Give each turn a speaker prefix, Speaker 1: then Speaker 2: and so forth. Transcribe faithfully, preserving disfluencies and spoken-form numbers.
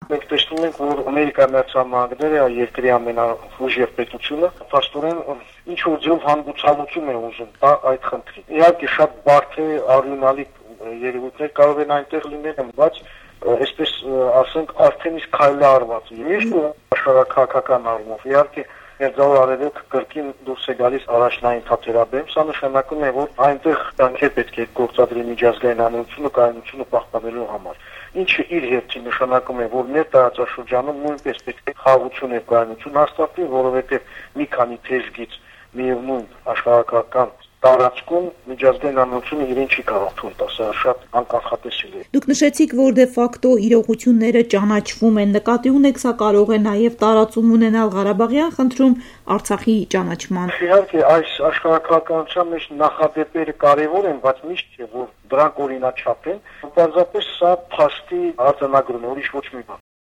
Speaker 1: Մենք տեսնում ենք, որ Ամերիկայի Միացյալ Նահանգները երկրի ամենաուժեղ պետությունը փաստորեն ինչ որ ձեւ հանգուցալուծում է ուզում տա այդ խնդրին։ Իհարկե շատ բարդ է, արյունալի երևույթներ կարող են այնտեղ լինել, բայց այսպես ասենք արդեն իսկ քայլ արված է։ Միշտ աշխարհակահաղական առումով իհարկե Մերձավոր Արևելքը կրկին դուրս է գալիս առաջնային թատերաբեմ, սա նշանակում է, որ այնտեղ կյանքեր պետք է գործադրի միջազգային հանրությունը կայունությունը պահպանելու համար։ Ինչը իր հերթին նշանակում է, որ մեր տարածաշրջանում նույնպես պետք է խաղաղություն եւ կայունություն հաստատվի, որովհետեւ մի քանի թեժգից միևնույն աշխարհակահաղական տարածքում միջազգային հանրությունը իրեն չի կարող թույլ տա, սա շատ անկանխատեսելի է։
Speaker 2: Դուք նշեցիք, որ դե ֆակտո իրողությունները ճանաչվում են, նկատի ունեք, սա կարող է նաև տարածում ունենալ Ղարաբաղյան խնդրում Արցախի ճանաչման։
Speaker 1: Իհարկե, այս աշխարհակահաղականության մեջ նախադեպերը կարևոր են, բայց միշտ չէ, որ դրանք օրինաչափ են, պարզապես սա փաստի արձանագրում է, ուրիշ ոչ մի բան։